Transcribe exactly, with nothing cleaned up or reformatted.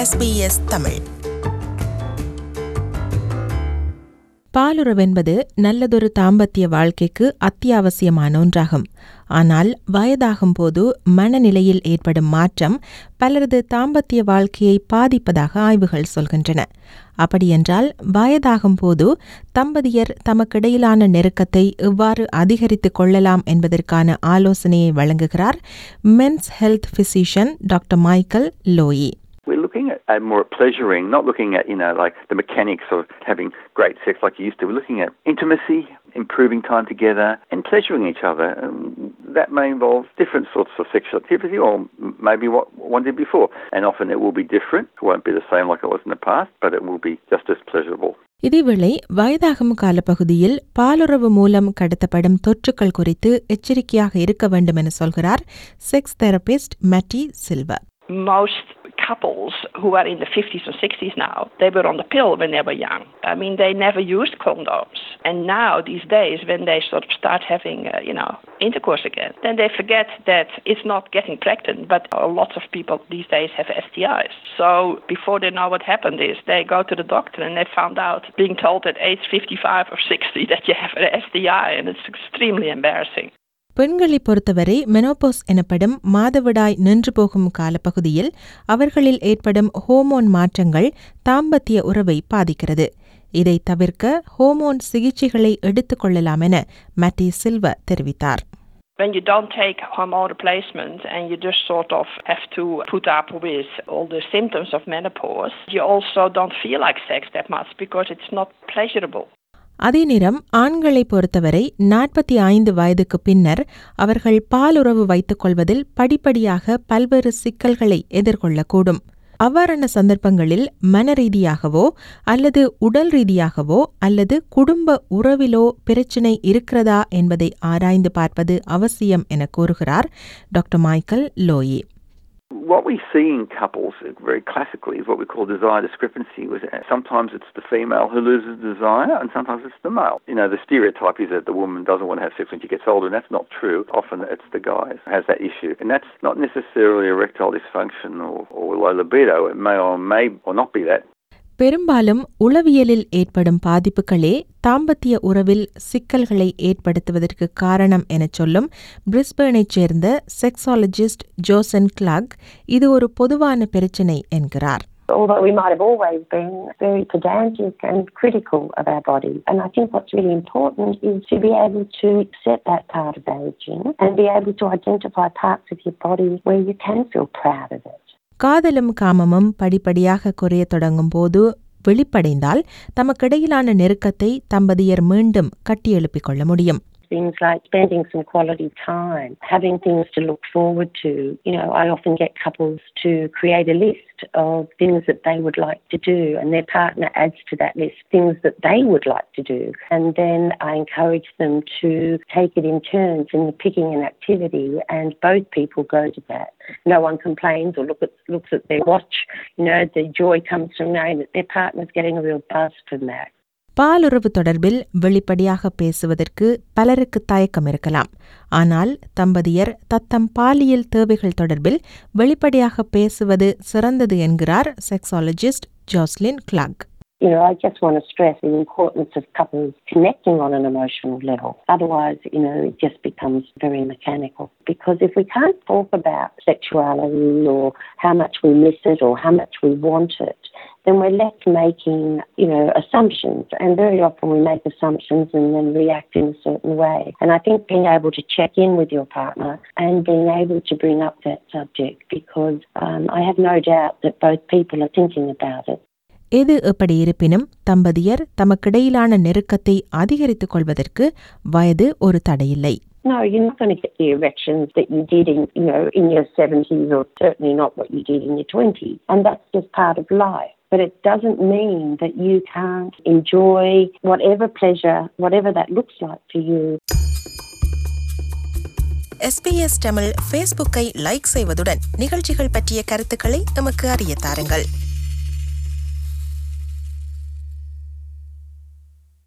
S B S Tamil. பாலுறவென்பது நல்லதொரு தாம்பத்திய வாழ்க்கைக்கு அத்தியாவசியமான ஒன்றாகும். ஆனால் வயதாகும் போது மனநிலையில் ஏற்படும் மாற்றம் பலரது தாம்பத்திய வாழ்க்கையை பாதிப்பதாக ஆய்வுகள் சொல்கின்றன. அப்படியென்றால் வயதாகும் போது தம்பதியர் தமக்கிடையிலான நெருக்கத்தை எவ்வாறு அதிகரித்துக் கொள்ளலாம் என்பதற்கான ஆலோசனையை வழங்குகிறார் men's health physician doctor Michael Lowy. We're looking at, at more pleasuring, not looking at, you know, like the mechanics of having great sex like you used to. We're looking at intimacy, improving time together, and pleasuring each other. And that may involve different sorts of sexual activity, or maybe what one did before. And often it will be different. It won't be the same like it was in the past, but it will be just as pleasurable. இதேவேளை வயதாகும் காலப்பகுதியில் பாலுறவு மூலம் கடத்தப்படும் தொற்றுக்கள் குறித்து எச்சரிக்கையாக இருக்க வேண்டும் என சொல்கிறார் sex therapist Matty Silva. Most couples who are in the fifties or sixties now, they were on the pill when they were young. I mean, they never used condoms. And now, these days, when they sort of start having, uh, you know, intercourse again, then they forget that it's not getting pregnant, but a lot of people these days have S T Is. So, before they know what happened is, they go to the doctor and they found out, being told at age fifty-five or sixty that you have an S T I, and it's extremely embarrassing. பெண்களை பொறுத்தவரை menopause எனப்படும் மாதவிடாய் நின்று போகும் காலப்பகுதியில் அவர்களில் ஏற்படும் hormone மாற்றங்கள் தாம்பத்திய உறவை பாதிக்கிறது. இதை தவிர்க்க ஹோமோன் சிகிச்சைகளை எடுத்துக் கொள்ளலாம் என மேட்டி சில்வா தெரிவித்தார். When you don't take hormone replacement and you just sort of have to put up with all the symptoms of menopause, you also don't feel like sex that much because it's not pleasurable. அதே நேரம் ஆண்களை பொறுத்தவரை நாற்பத்தி ஐந்து வயதுக்கு பின்னர் அவர்கள் பாலுறவு வைத்துக் கொள்வதில் படிப்படியாக பல்வேறு சிக்கல்களை எதிர்கொள்ளக்கூடும். அவ்வாறான சந்தர்ப்பங்களில் மனரீதியாகவோ அல்லது உடல் ரீதியாகவோ அல்லது குடும்ப உறவிலோ பிரச்சினை இருக்கிறதா என்பதை ஆராய்ந்து பார்ப்பது அவசியம் என கூறுகிறார் doctor Michael Lowy. What we see in couples, very classically, is what we call desire discrepancy. Sometimes it's the female who loses desire, and sometimes it's the male. You know, the stereotype is that the woman doesn't want to have sex when she gets older, and that's not true. Often it's the guy who has that issue. And that's not necessarily erectile dysfunction or, or low libido. It may or may or not be that. பெரும்பாலும் உளவியலில் ஏற்படும் பாதிப்புகளே தாம்பத்திய உறவில் சிக்கல்களை ஏற்படுத்துவதற்கு காரணம் என சொல்லும் பிரிஸ்பேனைச் சேர்ந்த செக்ஸாலஜிஸ்ட் ஜோசன் கிளாக் இது ஒரு பொதுவான பிரச்சினை என்கிறார். Although we might have always been very pedantic and critical of our body. And I think what's really important is to be able to accept that part of aging and be able to identify parts of your body where you can feel proud of it. காதலும் காமமும் படிப்படியாக குறைய தொடங்கும் போது வெளிப்படைந்தால் தமக்கிடையிலான நெருக்கத்தை தம்பதியர் மீண்டும் கட்டியெழுப்பிக் கொள்ள முடியும். Things like spending some quality time, having things to look forward to. You know, I often get couples to create a list of things that they would like to do, and their partner adds to that list things that they would like to do. And then I encourage them to take it in turns in the picking an activity, and both people go to that. No one complains or look at, looks at their watch. You know, the joy comes from knowing that their partner's getting a real buzz from that. பாலுறவு தொடர்பில் வெளிப்படையாக பேசுவதற்கு பலருக்கு தயக்கம் இருக்கலாம். ஆனால் தம்பதியர் தத்தம் பாலியல் தேவைகள் தொடர்பில் வெளிப்படையாக பேசுவது சிறந்தது என்கிறார் sexologist Jocelyn Clark. You know, I just want to stress the importance of couples connecting on an emotional level. Otherwise, you know, it just becomes very mechanical. Because if we can't talk about sexuality or how much we miss it or how much we want it, then we're left making, you know, assumptions. And very often we make assumptions and then react in a certain way. And I think being able to check in with your partner and being able to bring up that subject, because um, I have no doubt that both people are thinking about it. எது எப்படி இருப்பினும் தம்பதியர் தமக்கிடையிலான நெருக்கத்தை அதிகரித்துக் கொள்வதற்கு வயது ஒரு தடையில்லை. No, you're not going to get the erections that you did in, you know, in your seventies, or certainly not what you did in your twenties. And that's just part of life. But it doesn't mean that you can't enjoy whatever pleasure, whatever that looks like to you. S B S Tamil ஃபேஸ்புக்கை like செய்வதுடன் நிகழ்ச்சிகள் பற்றிய கருத்துக்களை எமக்கு அறிய தாருங்கள்.